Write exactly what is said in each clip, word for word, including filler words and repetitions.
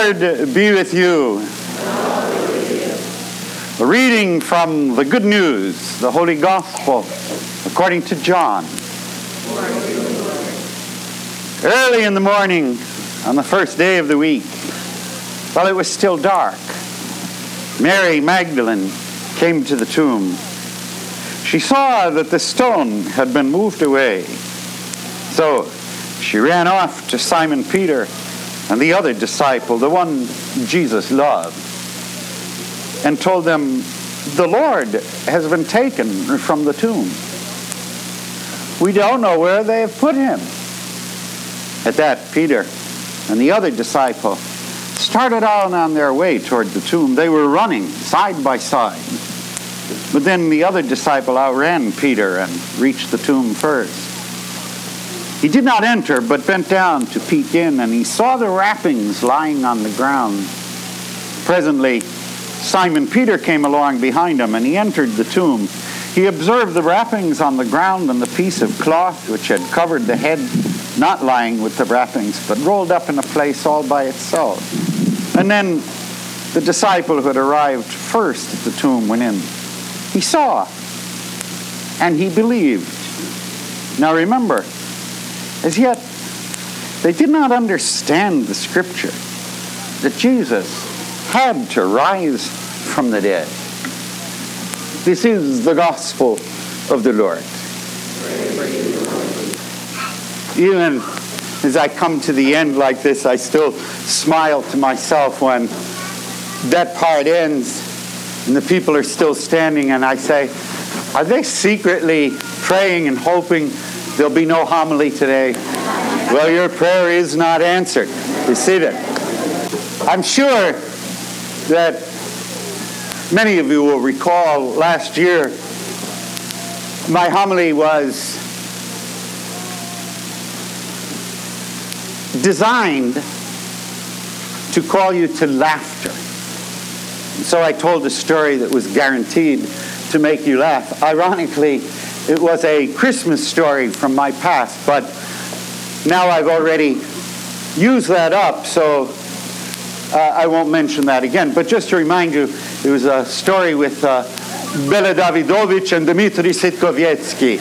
Lord be with you. A reading from the Good News, the Holy Gospel, according to John. Early in the morning, on the first day of the week, while it was still dark, Mary Magdalene came to the tomb. She saw that the stone had been moved away. So she ran off to Simon Peter and the other disciple, the one Jesus loved, and told them, "The Lord has been taken from the tomb. We don't know where they have put him." At that, Peter and the other disciple started out on their way toward the tomb. They were running side by side. But then the other disciple outran Peter and reached the tomb first. He did not enter, but bent down to peek in, and he saw the wrappings lying on the ground. Presently, Simon Peter came along behind him, and he entered the tomb. He observed the wrappings on the ground and the piece of cloth which had covered the head, not lying with the wrappings, but rolled up in a place all by itself. And then the disciple who had arrived first at the tomb went in. He saw, and he believed. Now remember, as yet, they did not understand the scripture that Jesus had to rise from the dead. This is the gospel of the Lord. Even as I come to the end like this, I still smile to myself when that part ends and the people are still standing, and I say, are they secretly praying and hoping there'll be no homily today? Well, your prayer is not answered. Be seated. I'm sure that many of you will recall last year my homily was designed to call you to laughter. So I told a story that was guaranteed to make you laugh. Ironically, it was a Christmas story from my past, but now I've already used that up, so uh, I won't mention that again. But just to remind you, it was a story with uh, Bela Davidovich and Dmitry Sitkowiecki.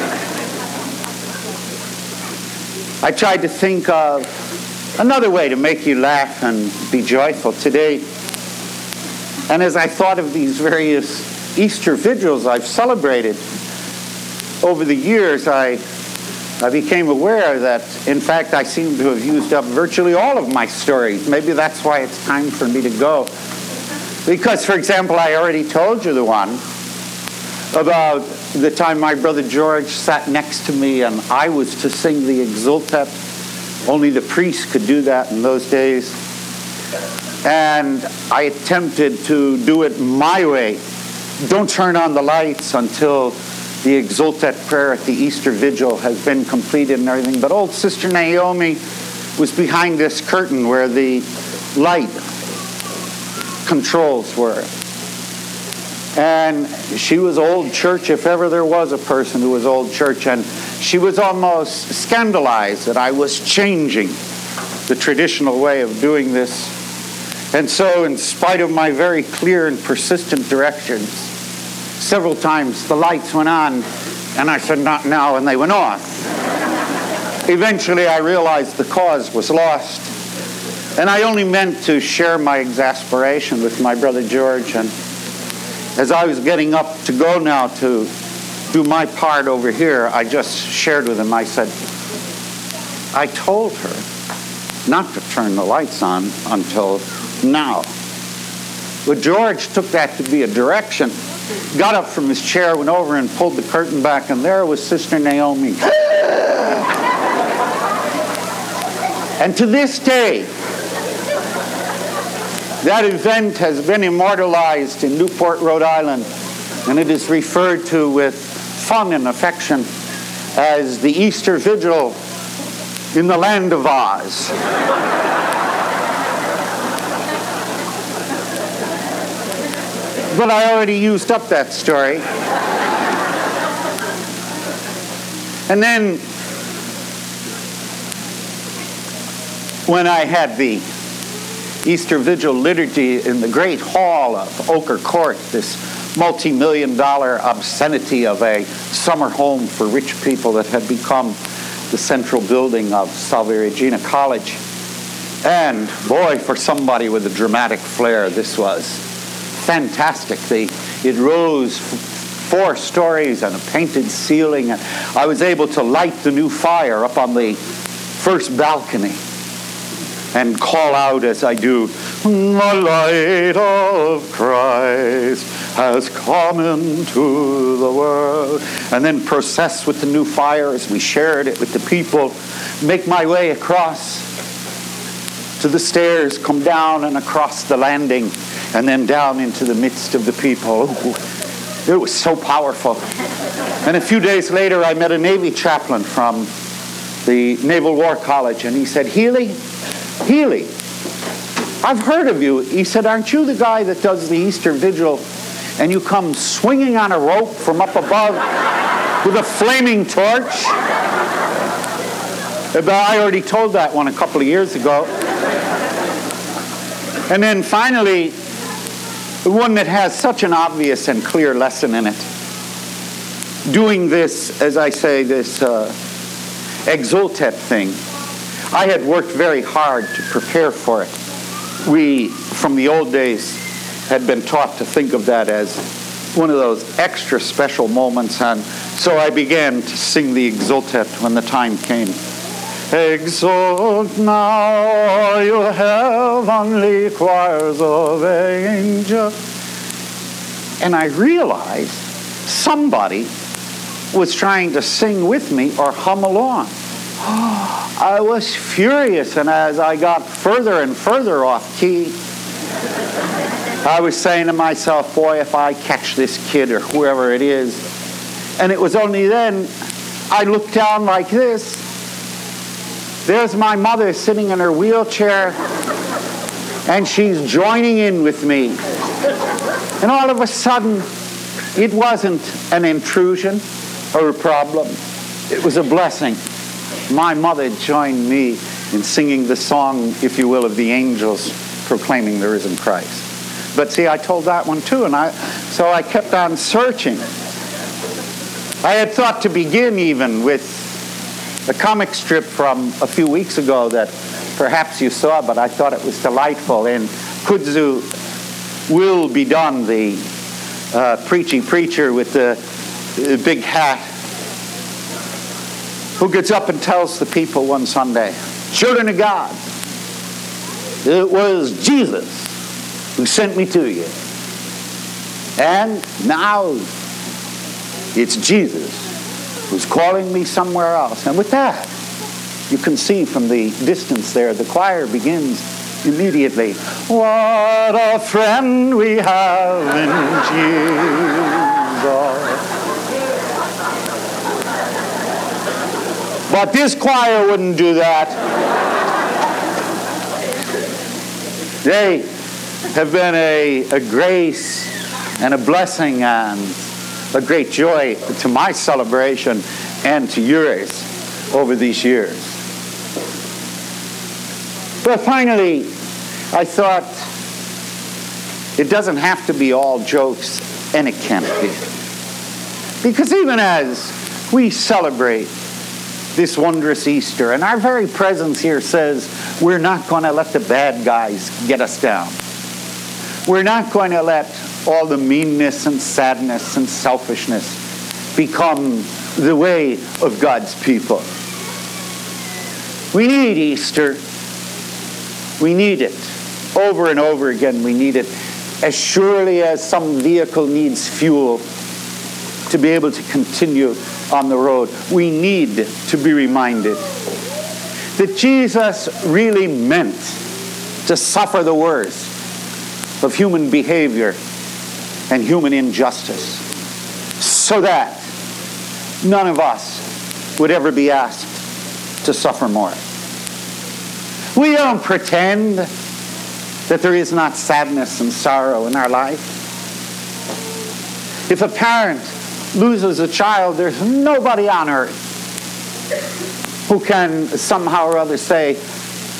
I tried to think of another way to make you laugh and be joyful today. And as I thought of these various Easter vigils I've celebrated over the years, I, I became aware that, in fact, I seem to have used up virtually all of my stories. Maybe that's why it's time for me to go. Because, for example, I already told you the one about the time my brother George sat next to me and I was to sing the Exultet. Only the priest could do that in those days. And I attempted to do it my way. Don't turn on the lights until the Exultet prayer at the Easter Vigil has been completed and everything. But old Sister Naomi was behind this curtain where the light controls were. And she was old church, if ever there was a person who was old church. And she was almost scandalized that I was changing the traditional way of doing this. And so, in spite of my very clear and persistent directions, several times the lights went on, and I said, "Not now," and they went off. Eventually, I realized the cause was lost, and I only meant to share my exasperation with my brother George. And as I was getting up to go now to do my part over here, I just shared with him. I said, "I told her not to turn the lights on until now." Well, George took that to be a direction, got up from his chair, went over and pulled the curtain back, and there was Sister Naomi. And to this day, that event has been immortalized in Newport, Rhode Island, and it is referred to with fun and affection as the Easter Vigil in the land of Oz. But I already used up that story. And then when I had the Easter Vigil liturgy in the great hall of Ochre Court, this multi-million dollar obscenity of a summer home for rich people that had become the central building of Salve Regina College. And boy, for somebody with a dramatic flair, this was fantastic. The, it rose four stories and a painted ceiling, and I was able to light the new fire up on the first balcony and call out as I do, "The light of Christ has come into the world," and then process with the new fire as we shared it with the people, make my way across to the stairs, come down and across the landing, and then down into the midst of the people. It was so powerful. And a few days later, I met a Navy chaplain from the Naval War College, and he said, Healy, Healy, I've heard of you. He said, aren't you the guy that does the Easter Vigil, and you come swinging on a rope from up above with a flaming torch? But I already told that one a couple of years ago. And then finally, one that has such an obvious and clear lesson in it. Doing this, as I say, this uh, exultet thing, I had worked very hard to prepare for it. We, from the old days, had been taught to think of that as one of those extra special moments, and so I began to sing the exultet when the time came. Exult now, you heavenly choirs of angels. And I realized somebody was trying to sing with me or hum along. I was furious, and as I got further and further off key, I was saying to myself, boy, if I catch this kid or whoever it is. And it was only then I looked down like this. There's my mother sitting in her wheelchair, and she's joining in with me. And all of a sudden, it wasn't an intrusion or a problem. It was a blessing. My mother joined me in singing the song, if you will, of the angels proclaiming the risen Christ. But see, I told that one too, and I so I kept on searching. I had thought to begin even with a comic strip from a few weeks ago that perhaps you saw, but I thought it was delightful. In Kudzu Will Be Done, the uh, preachy preacher with the, the big hat, who gets up and tells the people one Sunday, children of God, it was Jesus who sent me to you. And now it's Jesus who's calling me somewhere else. And with that, you can see from the distance there, the choir begins immediately. What a friend we have in Jesus. But this choir wouldn't do that. They have been a, a grace and a blessing and a great joy to my celebration and to yours over these years. But finally, I thought it doesn't have to be all jokes, and it can't be. Because even as we celebrate this wondrous Easter, and our very presence here says we're not going to let the bad guys get us down. We're not going to let all the meanness and sadness and selfishness become the way of God's people. We need Easter. We need it. Over and over again, we need it. As surely as some vehicle needs fuel to be able to continue on the road, we need to be reminded that Jesus really meant to suffer the worst of human behavior and human injustice, so that none of us would ever be asked to suffer more. We don't pretend that there is not sadness and sorrow in our life. If a parent loses a child, there's nobody on earth who can somehow or other say,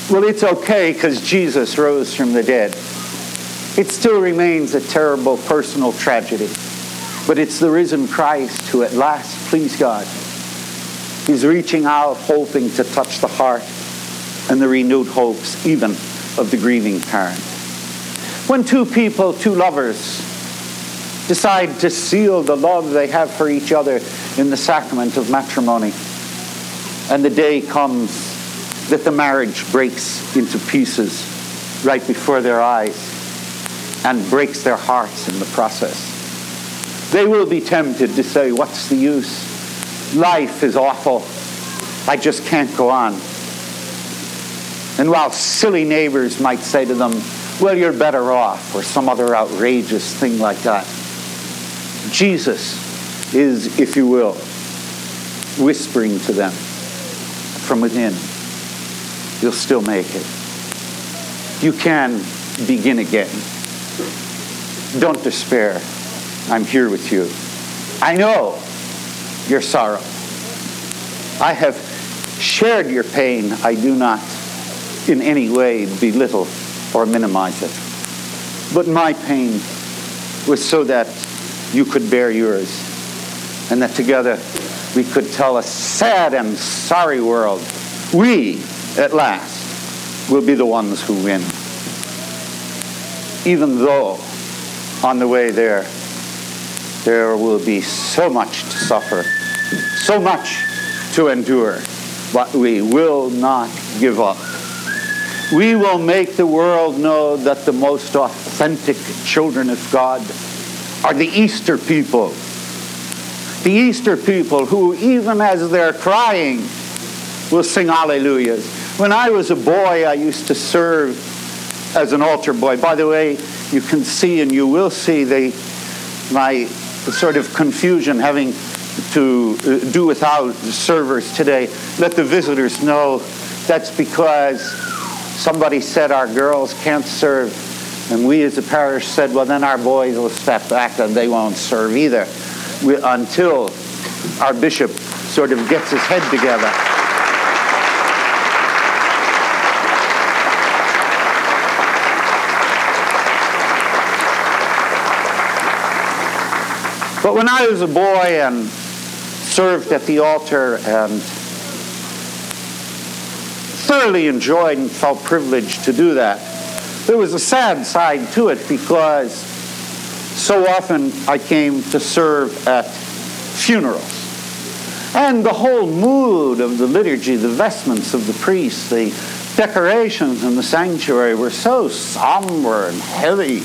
Well, it's okay because Jesus rose from the dead. It still remains a terrible personal tragedy. But it's the risen Christ who at last, please God, is reaching out, hoping to touch the heart and the renewed hopes even of the grieving parent. When two people, two lovers, decide to seal the love they have for each other in the sacrament of matrimony, and the day comes that the marriage breaks into pieces right before their eyes and breaks their hearts in the process, they will be tempted to say, what's the use? Life is awful. I just can't go on. And while silly neighbors might say to them, well, you're better off, or some other outrageous thing like that, Jesus is, if you will, whispering to them from within, you'll still make it. You can begin again. Don't despair. I'm here with you. I know your sorrow. I have shared your pain. I do not in any way belittle or minimize it. But my pain was so that you could bear yours, and that together we could tell a sad and sorry world, we, at last, will be the ones who win. Even though, on the way there, there will be so much to suffer, so much to endure, but we will not give up. We will make the world know that the most authentic children of God are the Easter people. The Easter people who, even as they're crying, will sing hallelujahs. When I was a boy, I used to serve as an altar boy. By the way, you can see and you will see the my sort of confusion having to do without servers today. Let the visitors know that's because somebody said our girls can't serve, and we as a parish said, well, then our boys will step back and they won't serve either, we, until our bishop sort of gets his head together. But when I was a boy and served at the altar and thoroughly enjoyed and felt privileged to do that, there was a sad side to it, because so often I came to serve at funerals. And the whole mood of the liturgy, the vestments of the priests, the decorations in the sanctuary were so somber and heavy.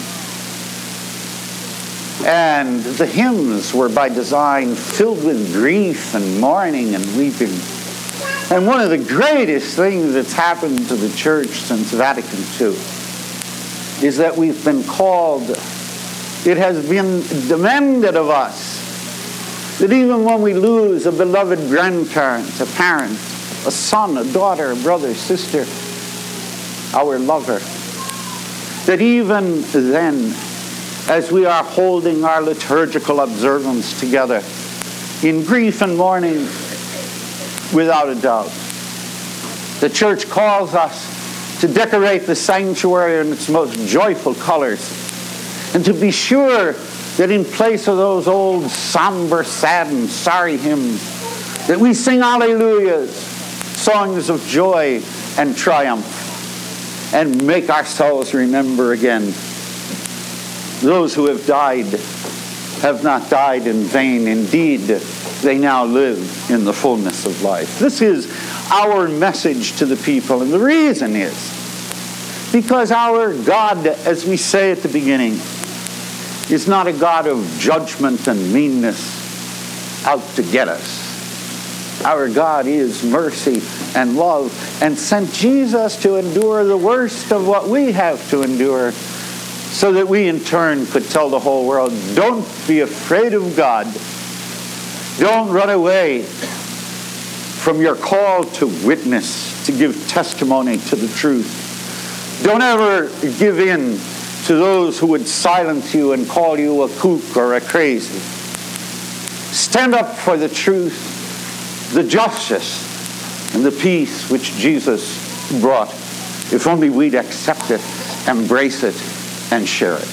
And the hymns were by design filled with grief and mourning and weeping. And one of the greatest things that's happened to the church since Vatican Two is that we've been called, it has been demanded of us, that even when we lose a beloved grandparent, a parent, a son, a daughter, a brother, sister, our lover, that even then, as we are holding our liturgical observance together in grief and mourning, without a doubt, the church calls us to decorate the sanctuary in its most joyful colors, and to be sure that in place of those old somber, sad, and sorry hymns, that we sing hallelujahs, songs of joy and triumph, and make ourselves remember again, those who have died have not died in vain. Indeed, they now live in the fullness of life. This is our message to the people. And the reason is because our God, as we say at the beginning, is not a God of judgment and meanness out to get us. Our God is mercy and love, and sent Jesus to endure the worst of what we have to endure, so that we in turn could tell the whole world, don't be afraid of God. Don't run away from your call to witness, to give testimony to the truth. Don't ever give in to those who would silence you and call you a kook or a crazy. Stand up for the truth, the justice, and the peace which Jesus brought. if only we'd accept it, embrace it, and share it.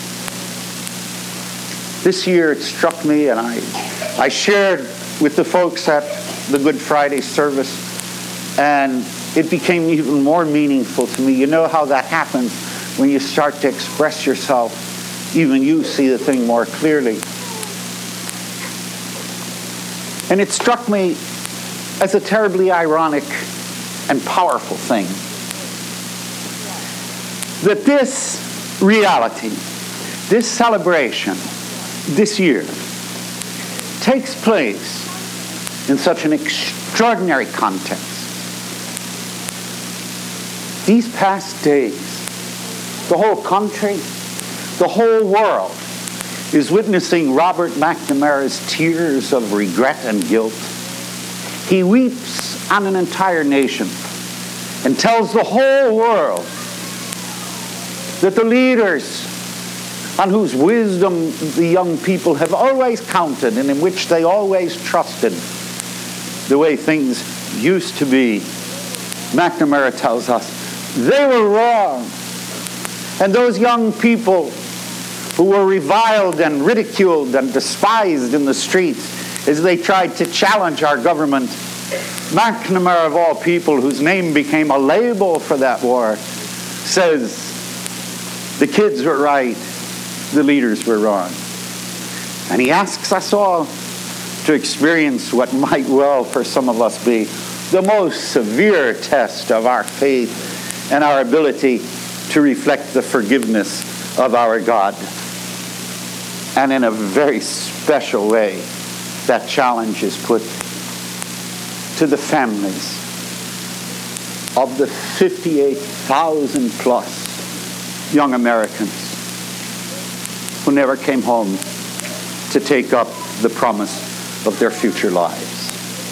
This year it struck me, and I, I shared with the folks at the Good Friday service, and it became even more meaningful to me. You know how that happens when you start to express yourself. Even you see the thing more clearly. And it struck me as a terribly ironic and powerful thing that this reality, this celebration, this year takes place in such an extraordinary context. These past days, the whole country, the whole world is witnessing Robert McNamara's tears of regret and guilt. He weeps on an entire nation and tells the whole world that the leaders on whose wisdom the young people have always counted and in which they always trusted the way things used to be, McNamara tells us, they were wrong. And those young people who were reviled and ridiculed and despised in the streets as they tried to challenge our government, McNamara, of all people, whose name became a label for that war, says, the kids were right, the leaders were wrong. And he asks us all to experience what might well, for some of us, be the most severe test of our faith and our ability to reflect the forgiveness of our God. And in a very special way, that challenge is put to the families of the fifty-eight thousand plus young Americans who never came home to take up the promise of their future lives.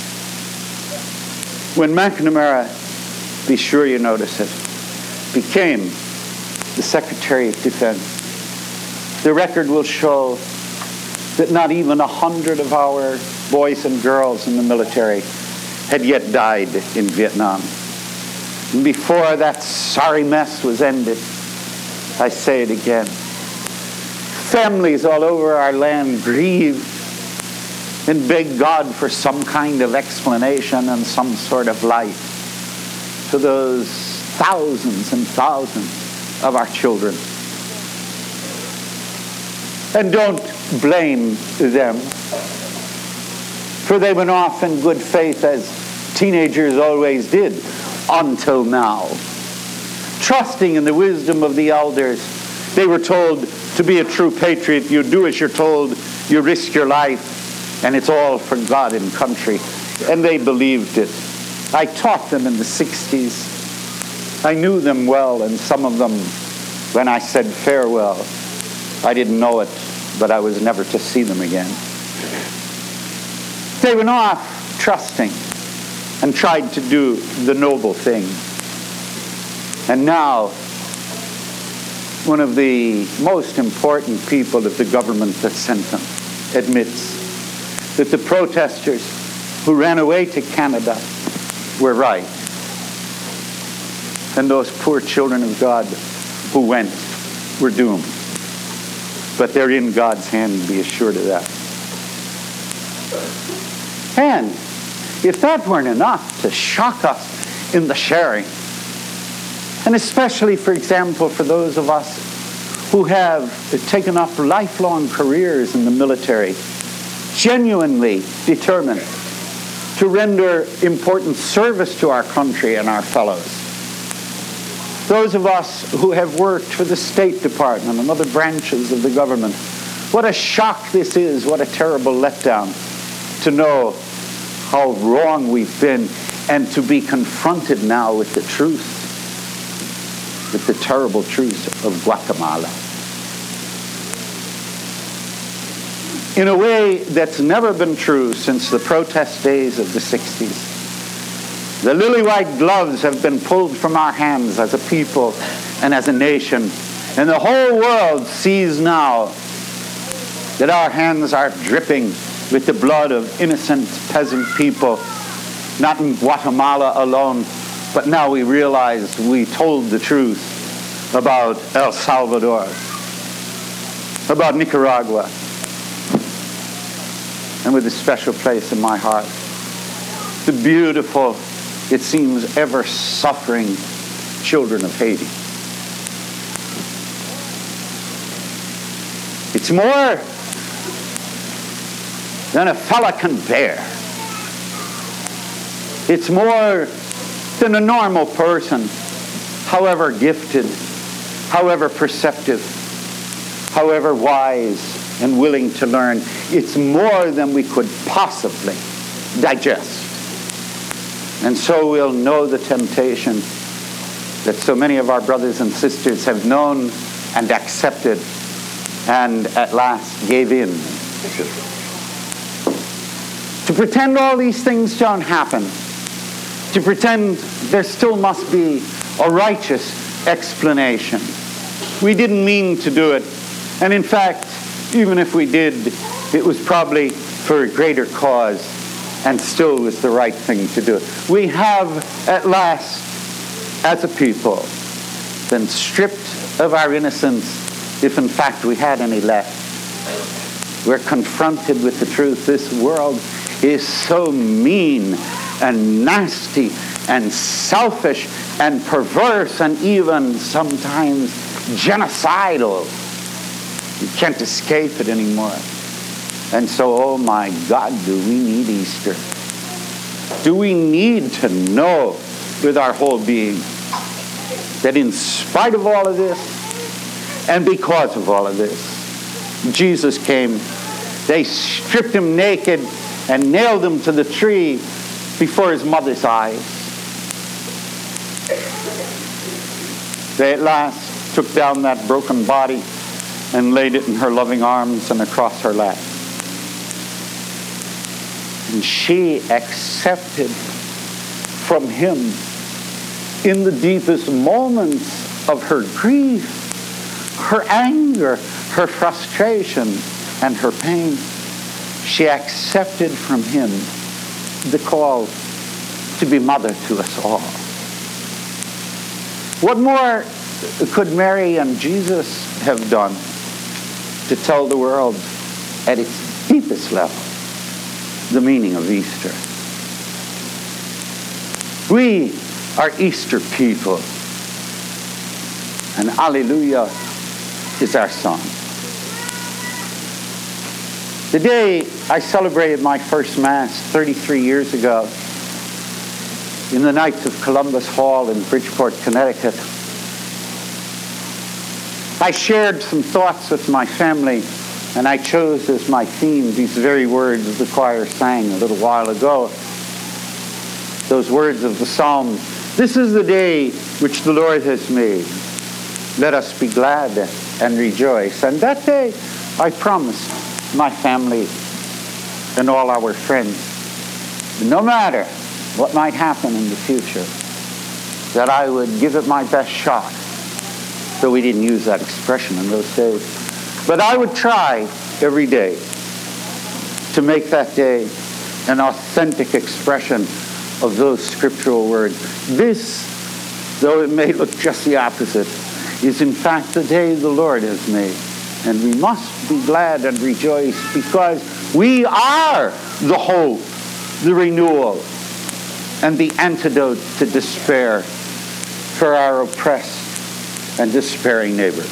When McNamara, be sure you notice it, became the Secretary of Defense, the record will show that not even a hundred of our boys and girls in the military had yet died in Vietnam. And before that sorry mess was ended, I say it again, families all over our land grieved and begged God for some kind of explanation and some sort of light to those thousands and thousands of our children. And don't blame them, for they went off in good faith as teenagers always did until now. Trusting in the wisdom of the elders, they were told to be a true patriot. You do as you're told, you risk your life, and it's all for God and country. And they believed it. I taught them in the sixties. I knew them well, and some of them, when I said farewell, I didn't know it, but I was never to see them again. They went off trusting and tried to do the noble thing. And now, one of the most important people of the government that sent them admits that the protesters who ran away to Canada were right. And those poor children of God who went were doomed. But they're in God's hand, be assured of that. And if that weren't enough to shock us in the sharing, and especially, for example, for those of us who have taken up lifelong careers in the military, genuinely determined to render important service to our country and our fellows. Those of us who have worked for the State Department and other branches of the government, what a shock this is, what a terrible letdown to know how wrong we've been and to be confronted now with the truth, with the terrible truth of Guatemala. In a way that's never been true since the protest days of the sixties. The lily-white gloves have been pulled from our hands as a people and as a nation. And the whole world sees now that our hands are dripping with the blood of innocent peasant people, not in Guatemala alone, But now we realize we told the truth about El Salvador, about Nicaragua, and with a special place in my heart, the beautiful, it seems, ever suffering children of Haiti. It's more than a fella can bear. It's more than a normal person, however gifted, however perceptive, however wise and willing to learn. It's more than we could possibly digest. And so we'll know the temptation that so many of our brothers and sisters have known and accepted and at last gave in to. To pretend all these things don't happen. To pretend there still must be a righteous explanation. We didn't mean to do it. And in fact, even if we did, it was probably for a greater cause and still was the right thing to do. We have at last, as a people, been stripped of our innocence, if in fact we had any left. We're confronted with the truth. This world is so mean and nasty and selfish and perverse and even sometimes genocidal. You can't escape it anymore. And so, oh my God, do we need Easter? Do we need to know with our whole being that in spite of all of this and because of all of this, Jesus came. They stripped him naked and nailed him to the tree before his mother's eyes. They at last took down that broken body and laid it in her loving arms and across her lap. And she accepted from him in the deepest moments of her grief, her anger, her frustration, and her pain. She accepted from him the call to be mother to us all. What more could Mary and Jesus have done to tell the world at its deepest level the meaning of Easter? We are Easter people, and Alleluia is our song. The day I celebrated my first Mass thirty-three years ago in the Knights of Columbus Hall in Bridgeport, Connecticut, I shared some thoughts with my family, and I chose as my theme these very words the choir sang a little while ago. Those words of the psalm, "This is the day which the Lord has made. Let us be glad and rejoice." And that day I promised my family and all our friends, no matter what might happen in the future, that I would give it my best shot. Though we didn't use that expression in those days. But I would try every day to make that day an authentic expression of those scriptural words. This, though it may look just the opposite, is in fact the day the Lord has made. And we must be glad and rejoice because we are the hope, the renewal, and the antidote to despair for our oppressed and despairing neighbor.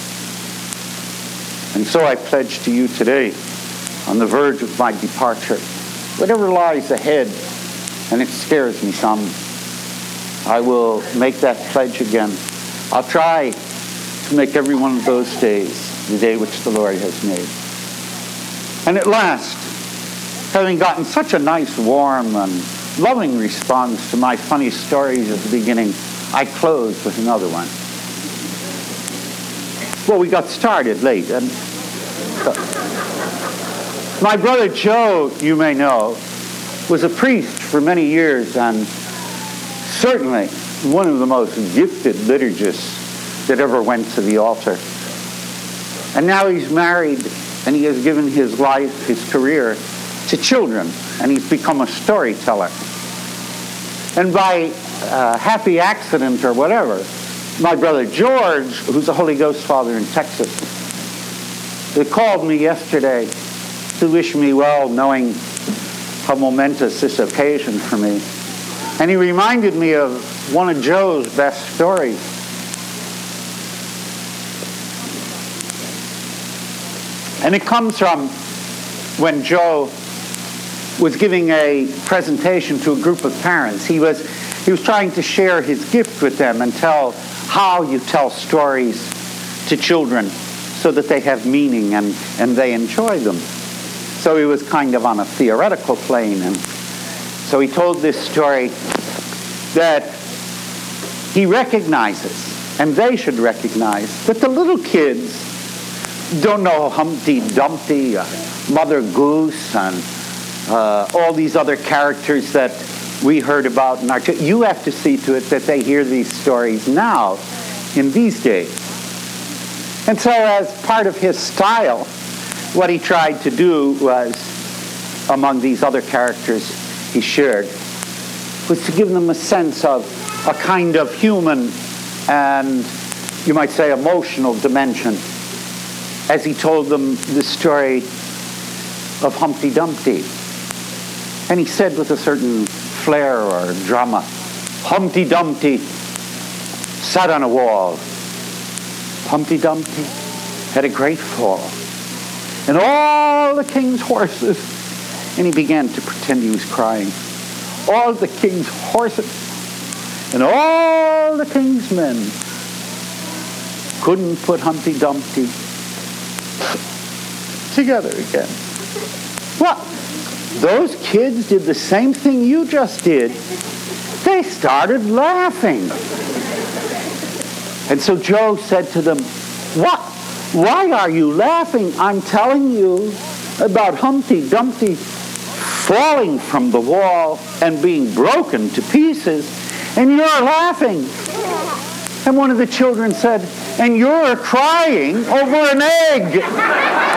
And so I pledge to you today, on the verge of my departure, whatever lies ahead, and it scares me some, I will make that pledge again. I'll try to make every one of those days the day which the Lord has made. And at last, having gotten such a nice, warm, and loving response to my funny stories at the beginning, I close with another one. Well, we got started late. And my brother Joe, you may know, was a priest for many years and certainly one of the most gifted liturgists that ever went to the altar. And now he's married and he has given his life, his career, to children, and he's become a storyteller. And by uh, happy accident or whatever, my brother George, who's a Holy Ghost father in Texas, he called me yesterday to wish me well, knowing how momentous this occasion for me. And he reminded me of one of Joe's best stories. And it comes from when Joe was giving a presentation to a group of parents. He was, he was trying to share his gift with them and tell how you tell stories to children so that they have meaning and, and they enjoy them. So he was kind of on a theoretical plane. And so he told this story that he recognizes, and they should recognize, that the little kids don't know Humpty Dumpty, uh, Mother Goose, and uh, all these other characters that we heard about in our church. You have to see to it that they hear these stories now, in these days. And so as part of his style, what he tried to do was, among these other characters he shared, was to give them a sense of a kind of human and, you might say, emotional dimension, as he told them the story of Humpty Dumpty. And he said with a certain flair or drama, Humpty Dumpty sat on a wall. Humpty Dumpty had a great fall. And all the king's horses, and he began to pretend he was crying, all the king's horses and all the king's men couldn't put Humpty Dumpty together again. What? Those kids did the same thing you just did. They started laughing. And so Joe said to them, what? Why are you laughing? I'm telling you about Humpty Dumpty falling from the wall and being broken to pieces, and you're laughing. And one of the children said, and you're crying over an egg.